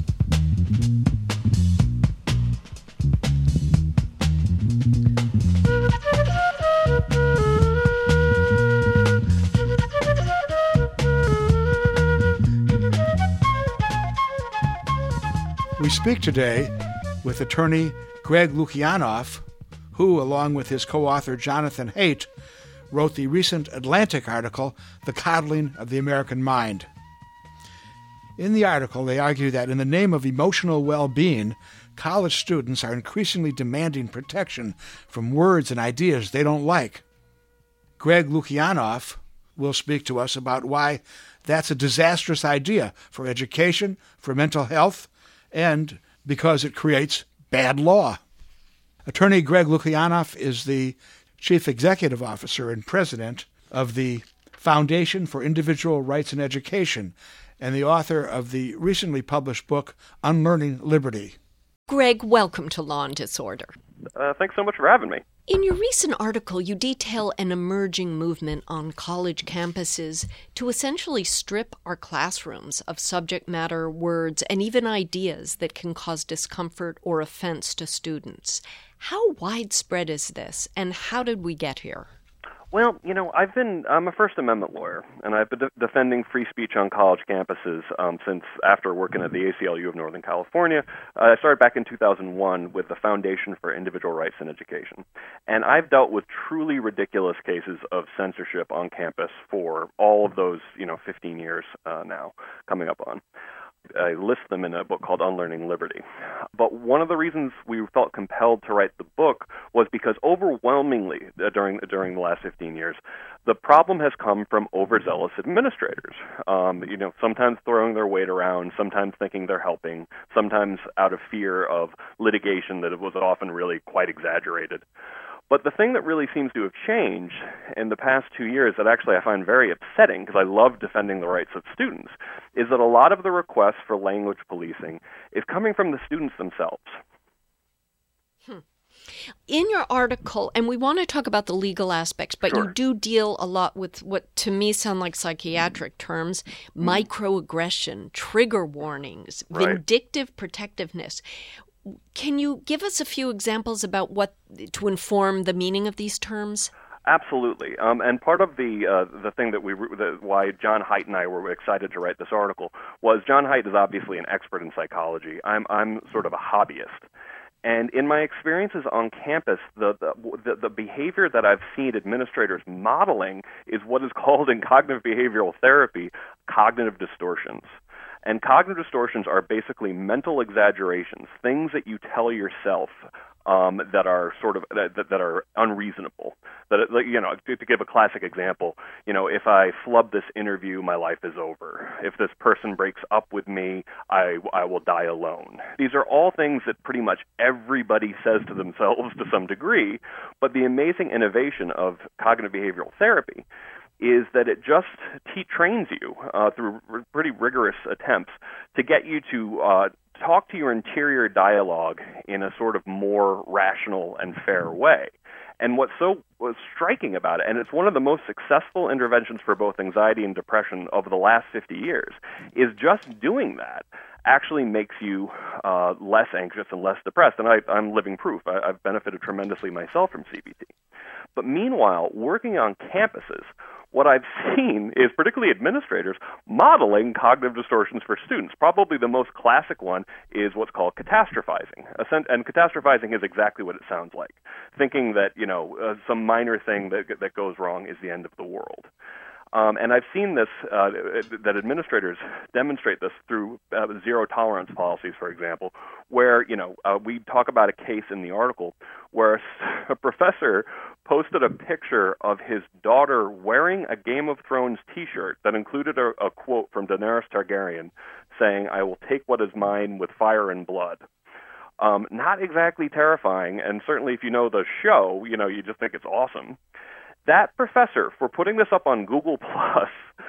We speak today with attorney Greg Lukianoff, who, along with his co-author Jonathan Haidt, wrote the recent Atlantic article, The Coddling of the American Mind. In the article, they argue that in the name of emotional well-being, college students are increasingly demanding protection from words and ideas they don't like. Greg Lukianoff will speak to us about why that's a disastrous idea for education, for mental health, and because it creates bad law. Attorney Greg Lukianoff is the Chief Executive Officer and President of the Foundation for Individual Rights in Education and the author of the recently published book, Unlearning Liberty. Greg, welcome to Law and Disorder. Uh, thanks so much for having me. In your recent article, you detail an emerging movement on college campuses to essentially strip our classrooms of subject matter, words, and even ideas that can cause discomfort or offense to students. How widespread is this, and how did we get here? Well, you know, I've been, I'm a First Amendment lawyer, and I've been de- defending free speech on college campuses um, since after working at the A C L U of Northern California. Uh, I started back in two thousand one with the Foundation for Individual Rights in Education. And I've dealt with truly ridiculous cases of censorship on campus for all of those, you know, fifteen years uh, now coming up on. I list them in a book called Unlearning Liberty. But one of the reasons we felt compelled to write the book was because overwhelmingly uh, during during the last fifteen years, the problem has come from overzealous administrators. Um, you know, sometimes throwing their weight around, sometimes thinking they're helping, sometimes out of fear of litigation that was often really quite exaggerated. But the thing that really seems to have changed in the past two years that actually I find very upsetting, because I love defending the rights of students, is that a lot of the requests for language policing is coming from the students themselves. Hmm. In your article, and we want to talk about the legal aspects, but Sure. you do deal a lot with what to me sound like psychiatric terms, mm. microaggression, trigger warnings, Right. vindictive protectiveness. Can you give us a few examples about what to inform the meaning of these terms? Absolutely, um, and part of the uh, the thing that we the, why John Haidt and I were excited to write this article was John Haidt is obviously an expert in psychology. I'm I'm sort of a hobbyist, and in my experiences on campus, the the, the behavior that I've seen administrators modeling is what is called in cognitive behavioral therapy cognitive distortions. And cognitive distortions are basically mental exaggerations, things that you tell yourself um, that are sort of that, that are unreasonable. That you know, to, to give a classic example, you know, if I flub this interview, my life is over. If this person breaks up with me, I I will die alone. These are all things that pretty much everybody says to themselves to some degree. But the amazing innovation of cognitive behavioral therapy is that it just t- trains you uh, through r- pretty rigorous attempts to get you to uh, talk to your interior dialogue in a sort of more rational and fair way. And what's so what's striking about it, and it's one of the most successful interventions for both anxiety and depression of the last fifty years, is just doing that actually makes you uh, less anxious and less depressed. And I, I'm living proof. I, I've benefited tremendously myself from C B T. But meanwhile, working on campuses, what I've seen is particularly administrators modeling cognitive distortions for students. Probably the most classic one is what's called catastrophizing. And catastrophizing is exactly what it sounds like, thinking that, you know, uh, some minor thing that that goes wrong is the end of the world. Um, and I've seen this, uh, that administrators demonstrate this through uh, zero tolerance policies, for example, where, you know, uh, we talk about a case in the article where a professor posted a picture of his daughter wearing a Game of Thrones t-shirt that included a, a quote from Daenerys Targaryen saying, "I will take what is mine with fire and blood." Um, not exactly terrifying, and certainly if you know the show, you know, you just think it's awesome. That professor, for putting this up on Google Plus,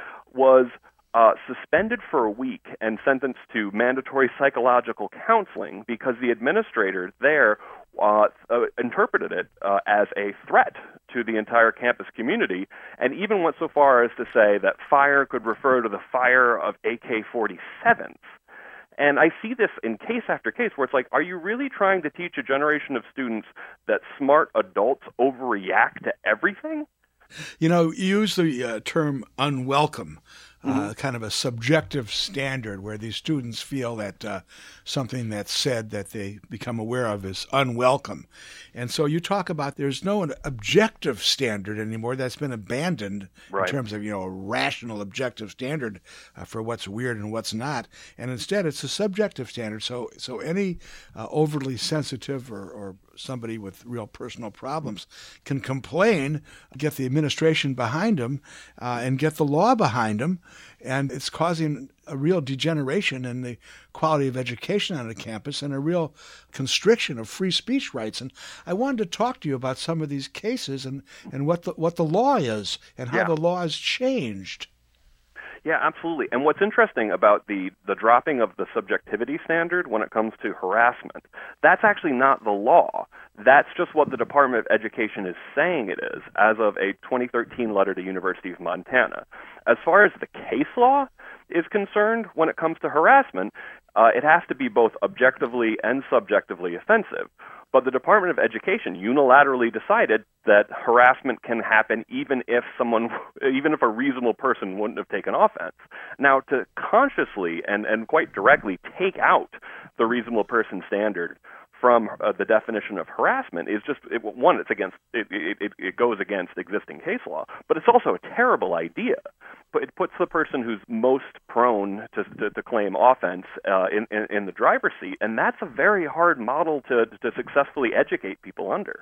was uh, suspended for a week and sentenced to mandatory psychological counseling because the administrator there uh, uh, interpreted it uh, as a threat to the entire campus community, and even went so far as to say that fire could refer to the fire of A K forty-sevens. And I see this in case after case where it's like, are you really trying to teach a generation of students that smart adults overreact to everything? You know, you use the uh, term unwelcome, uh, mm-hmm. kind of a subjective standard where these students feel that uh, something that's said that they become aware of is unwelcome. And so you talk about there's no objective standard anymore that's been abandoned right. in terms of, you know, a rational objective standard uh, for what's weird and what's not. And instead it's a subjective standard. So so any uh, overly sensitive or, or somebody with real personal problems can complain, get the administration behind them, uh, and get the law behind them. And it's causing a real degeneration in the quality of education on the campus and a real constriction of free speech rights. And I wanted to talk to you about some of these cases and, and what the what the law is and how yeah. the law has changed. Yeah, absolutely. And what's interesting about the, the dropping of the subjectivity standard when it comes to harassment, that's actually not the law. That's just what the Department of Education is saying it is, as of a twenty thirteen letter to University of Montana. As far as the case law is concerned, when it comes to harassment, uh, it has to be both objectively and subjectively offensive. But the Department of Education unilaterally decided that harassment can happen even if someone, even if a reasonable person wouldn't have taken offense. Now, to consciously and, and quite directly take out the reasonable person standard from uh, the definition of harassment is just, it, one, it's against, it, it, it goes against existing case law, but it's also a terrible idea. But it puts the person who's most prone to, to, to claim offense uh, in, in, in the driver's seat, and that's a very hard model to, to successfully educate people under.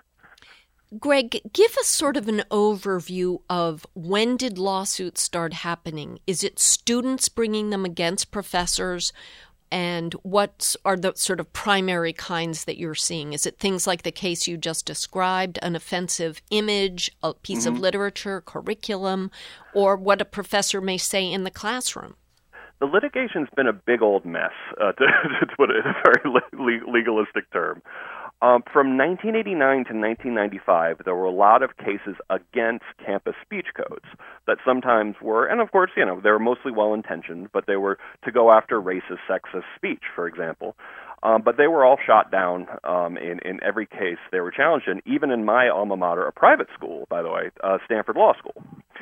Greg, give us sort of an overview of when did lawsuits start happening? Is it students bringing them against professors? And what are the sort of primary kinds that you're seeing? Is it things like the case you just described, an offensive image, a piece mm-hmm. of literature, curriculum, or what a professor may say in the classroom? The litigation's been a big old mess, uh, to, to put it in a very le- legalistic term. Um, from nineteen eighty-nine to nineteen ninety-five, there were a lot of cases against campus speech codes that sometimes were, and of course, you know, they were mostly well-intentioned, but they were to go after racist, sexist speech, for example. Um, but they were all shot down um, in, in every case they were challenged in, even in my alma mater, a private school, by the way, uh, Stanford Law School.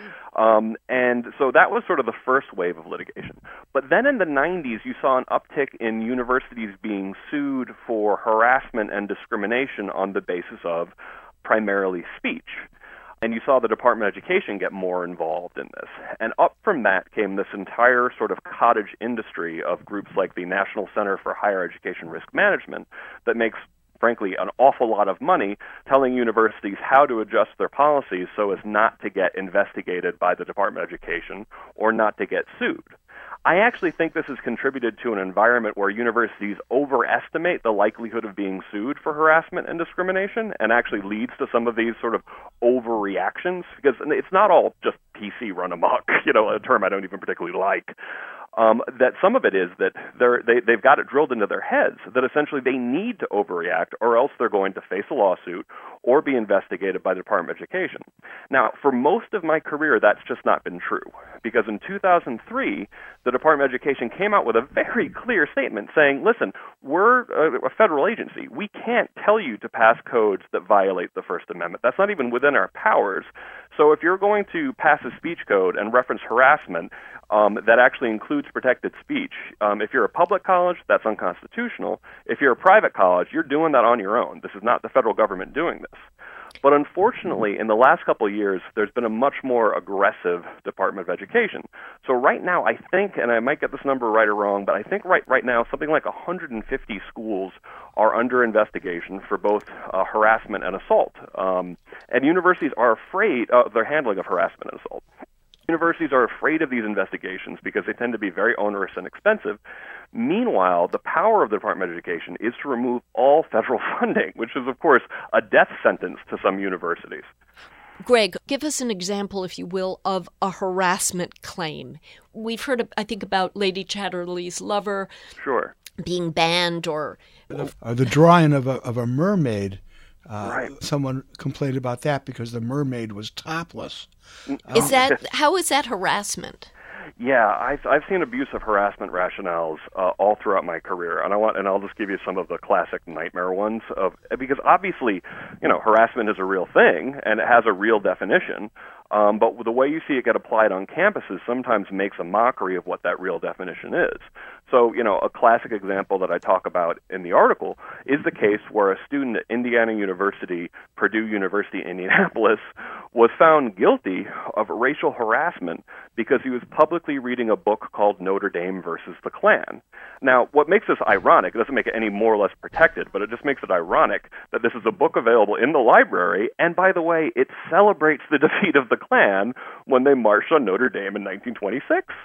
Um, and so that was sort of the first wave of litigation. But then in the nineties, you saw an uptick in universities being sued for harassment and discrimination on the basis of primarily speech. And you saw the Department of Education get more involved in this. And up from that came this entire sort of cottage industry of groups like the National Center for Higher Education Risk Management that makes, frankly, an awful lot of money telling universities how to adjust their policies so as not to get investigated by the Department of Education or not to get sued. I actually think this has contributed to an environment where universities overestimate the likelihood of being sued for harassment and discrimination and actually leads to some of these sort of overreactions, because it's not all just P C run amok, you know, a term I don't even particularly like. Um, that some of it is that they're, they, they've got it drilled into their heads that essentially they need to overreact or else they're going to face a lawsuit or be investigated by the Department of Education. Now, for most of my career, that's just not been true, because in two thousand three, the Department of Education came out with a very clear statement saying, listen, we're a, a federal agency. We can't tell you to pass codes that violate the First Amendment. That's not even within our powers. So if you're going to pass a speech code and reference harassment um, that actually includes protected speech, um, if you're a public college, that's unconstitutional. If you're a private college, you're doing that on your own. This is not the federal government doing this. But unfortunately, in the last couple of years, there's been a much more aggressive Department of Education. So right now, I think, and I might get this number right or wrong, but I think right right now something like one hundred fifty schools are under investigation for both uh, harassment and assault. Um, and universities are afraid of their handling of harassment and assault. Universities are afraid of these investigations because they tend to be very onerous and expensive. Meanwhile, the power of the Department of Education is to remove all federal funding, which is, of course, a death sentence to some universities. Greg, give us an example, if you will, of a harassment claim. We've heard, I think, about Lady Chatterley's lover sure. being banned or... Uh, the drawing of a, of a mermaid. Uh, right. Someone complained about that because the mermaid was topless. Is that how is that harassment? Yeah, I've I've seen abusive harassment rationales uh, all throughout my career, and I want and I'll just give you some of the classic nightmare ones of because obviously, you know, harassment is a real thing and it has a real definition. Um, but the way you see it get applied on campuses sometimes makes a mockery of what that real definition is. So, you know, a classic example that I talk about in the article is the case where a student at Indiana University, Purdue University, Indianapolis, was found guilty of racial harassment because he was publicly reading a book called Notre Dame versus the Klan. Now, what makes this ironic, it doesn't make it any more or less protected, but it just makes it ironic that this is a book available in the library, and by the way, it celebrates the defeat of the Klan when they marched on Notre Dame in nineteen twenty-six.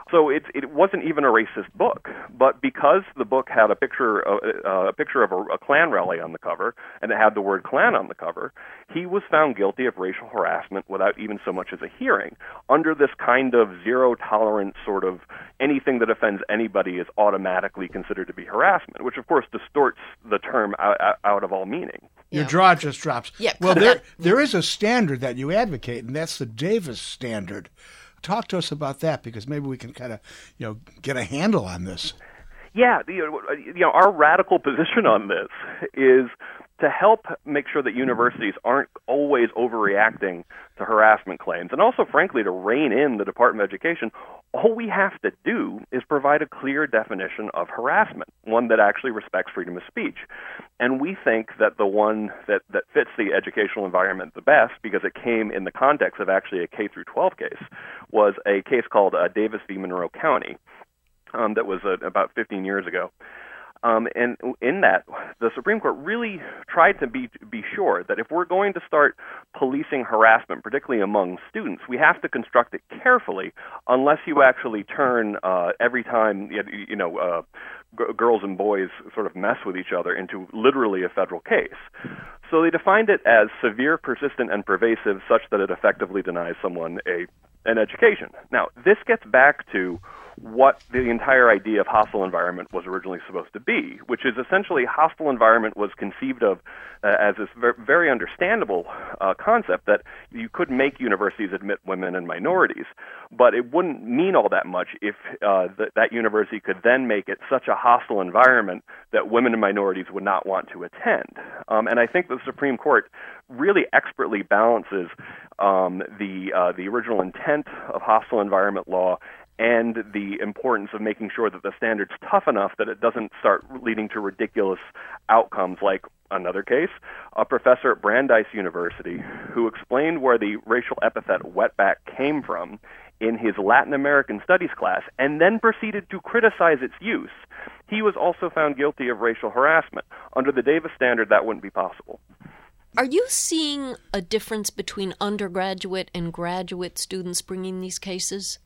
So it, it wasn't even a racist book, but because the book had a picture, uh, a picture of a, a Klan rally on the cover, and it had the word Klan on the cover, he was found guilty of racial harassment without even so much as a hearing, under this kind of zero-tolerance sort of anything that offends anybody is automatically considered to be harassment, which of course distorts the term out, out of all meaning. Your Yeah. jaw just drops. Yeah, well, come there on. there is a standard that you advocate, and that's the Davis standard. Talk to us about that, because maybe we can kind of, you know, get a handle on this. Yeah, the, you know, our radical position on this is to help make sure that universities aren't always overreacting to harassment claims, and also, frankly, to rein in the Department of Education. All we have to do is provide a clear definition of harassment, one that actually respects freedom of speech. And we think that the one that, that fits the educational environment the best, because it came in the context of actually a K through twelve case, was a case called uh, Davis v. Monroe County um, that was uh, about fifteen years ago. Um, and in that, the Supreme Court really tried to be be sure that if we're going to start policing harassment, particularly among students, we have to construct it carefully, unless you actually turn uh, every time you, you know uh, g- girls and boys sort of mess with each other into literally a federal case. So they defined it as severe, persistent, and pervasive, such that it effectively denies someone a an education. Now, this gets back to what the entire idea of hostile environment was originally supposed to be, which is essentially hostile environment was conceived of uh, as this ver- very understandable uh, concept that you could make universities admit women and minorities, but it wouldn't mean all that much if uh, th- that university could then make it such a hostile environment that women and minorities would not want to attend. Um, and I think the Supreme Court really expertly balances um, the uh, the original intent of hostile environment law and the importance of making sure that the standard's tough enough that it doesn't start leading to ridiculous outcomes like another case, a professor at Brandeis University who explained where the racial epithet wetback came from in his Latin American studies class and then proceeded to criticize its use. He was also found guilty of racial harassment. Under the Davis standard, that wouldn't be possible. Are you seeing a difference between undergraduate and graduate students bringing these cases?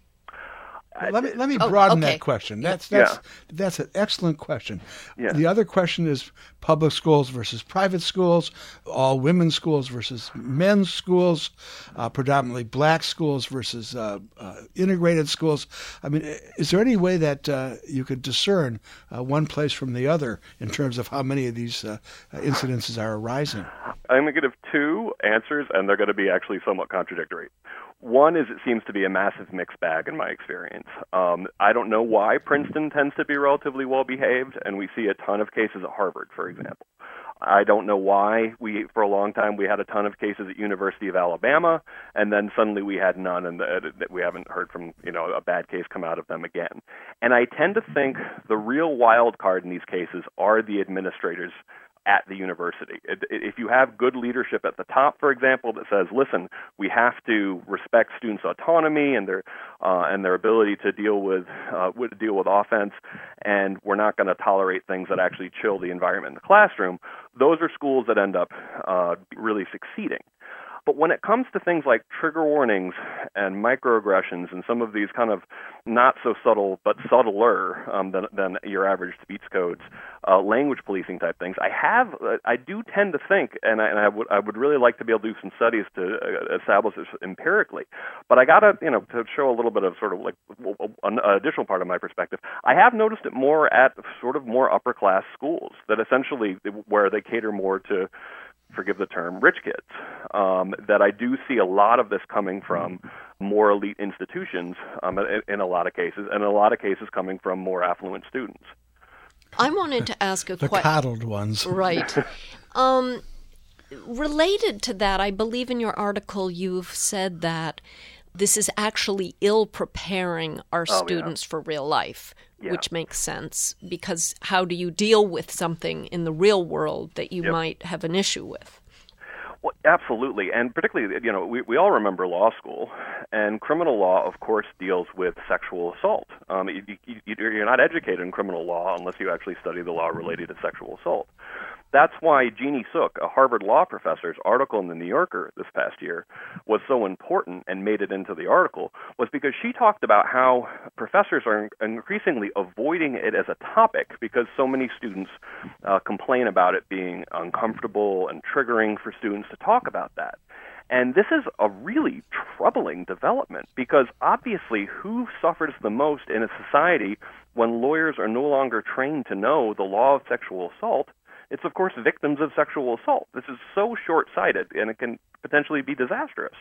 Let me let me Oh, broaden okay. that question. That's that's Yeah. that's an excellent question. Yeah. The other question is public schools versus private schools, all women's schools versus men's schools, uh, predominantly black schools versus uh, uh, integrated schools. I mean, is there any way that uh, you could discern uh, one place from the other in terms of how many of these uh, incidences are arising? I'm going to give two answers, and they're going to be actually somewhat contradictory. One is it seems to be a massive mixed bag in my experience. Um, I don't know why Princeton tends to be relatively well-behaved, and we see a ton of cases at Harvard, for example. I don't know why we, for a long time, we had a ton of cases at University of Alabama, and then suddenly we had none, and that we haven't heard from, you know, a bad case come out of them again. And I tend to think the real wild card in these cases are the administrators at the university. If you have good leadership at the top, for example, that says, listen, we have to respect students' autonomy and their uh, and their ability to deal with uh, deal with offense, and we're not going to tolerate things that actually chill the environment in the classroom, those are schools that end up uh, really succeeding. But when it comes to things like trigger warnings and microaggressions and some of these kind of not so subtle but subtler um, than, than your average speech codes, uh, language policing type things, I have, uh, I do tend to think, and I, and I would, I would really like to be able to do some studies to uh, establish this empirically. But I got to, you know, to show a little bit of sort of like an additional part of my perspective. I have noticed it more at sort of more upper class schools that essentially where they cater more to, forgive the term, rich kids, um, that I do see a lot of this coming from more elite institutions um, in, in a lot of cases, and in a lot of cases coming from more affluent students. I wanted to ask a The question. coddled ones. Right. Um, related to that, I believe in your article you've said that this is actually ill preparing our Oh, students yeah. for real life, Yeah. which makes sense, because how do you deal with something in the real world that you Yep. might have an issue with? Well, absolutely, and particularly, you know, we, we all remember law school, and criminal law, of course, deals with sexual assault. Um, you, you, you're not educated in criminal law unless you actually study the law related to sexual assault. That's why Jeannie Suk, a Harvard law professor's article in the New Yorker this past year, was so important and made it into the article, was because she talked about how professors are increasingly avoiding it as a topic because so many students uh, complain about it being uncomfortable and triggering for students to talk about that. And this is a really troubling development because obviously who suffers the most in a society when lawyers are no longer trained to know the law of sexual assault? It's, of course, victims of sexual assault. This is so short-sighted, and it can potentially be disastrous.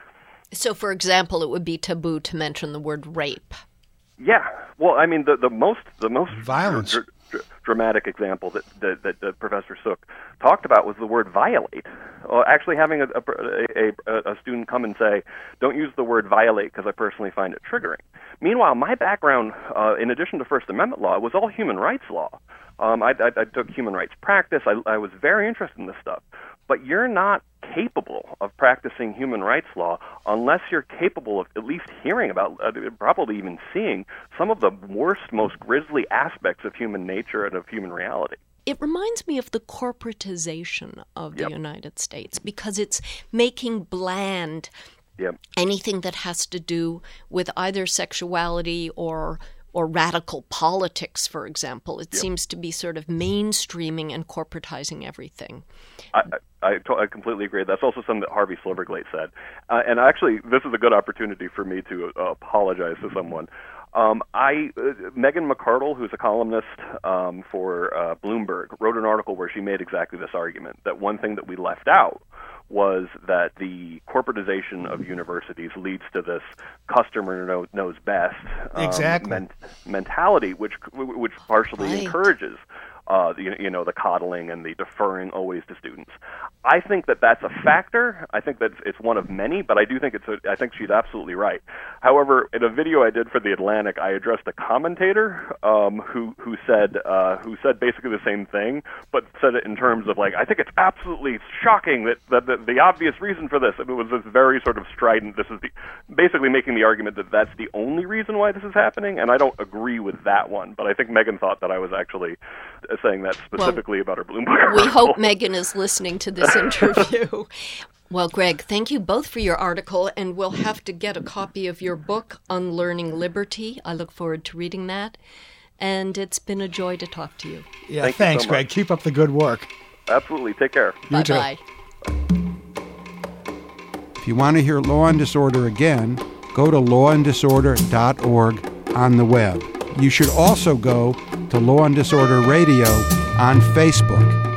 So, for example, it would be taboo to mention the word rape. Yeah. Well, I mean, the, the most the most violence dr- dr- dramatic example that, that, that, that Professor Suk talked about was the word violate. Uh, actually having a, a, a, a student come and say, don't use the word violate because I personally find it triggering. Meanwhile, my background, uh, in addition to First Amendment law, was all human rights law. Um, I, I, I took human rights practice. I, I was very interested in this stuff. But you're not capable of practicing human rights law unless you're capable of at least hearing about, uh, probably even seeing, some of the worst, most grisly aspects of human nature and of human reality. It reminds me of the corporatization of the Yep. United States because it's making bland Yep. anything that has to do with either sexuality or or radical politics, for example. It Yep. seems to be sort of mainstreaming and corporatizing everything. I, I, I completely agree. That's also something that Harvey Silverglate said. Uh, and actually, this is a good opportunity for me to uh, apologize to someone. Um, I uh, Megan McArdle, who's a columnist um, for uh, Bloomberg, wrote an article where she made exactly this argument, that one thing that we left out was that the corporatization of universities leads to this customer know, knows best um, exactly. men- mentality, which which partially Right. encourages uh, the, you know, the coddling and the deferring always to students. I think that that's a factor. I think that it's one of many, but I do think it's a, I think she's absolutely right. However, in a video I did for The Atlantic, I addressed a commentator um, who who said uh, who said basically the same thing, but said it in terms of like, I think it's absolutely shocking that, that, that the obvious reason for this, and it was this very sort of strident, this is the, basically making the argument that that's the only reason why this is happening, and I don't agree with that one, but I think Megan thought that I was actually saying that specifically well, about her Bloomberg We article. hope Megan is listening to this interview. Well, Greg, thank you both for your article, and we'll have to get a copy of your book, Unlearning Liberty. I look forward to reading that, and it's been a joy to talk to you. Yeah, Thank you thanks, so Greg. much. Keep up the good work. Absolutely. Take care. You too. Bye-bye. If you want to hear Law and Disorder again, go to law and disorder dot org on the web. You should also go to Law and Disorder Radio on Facebook.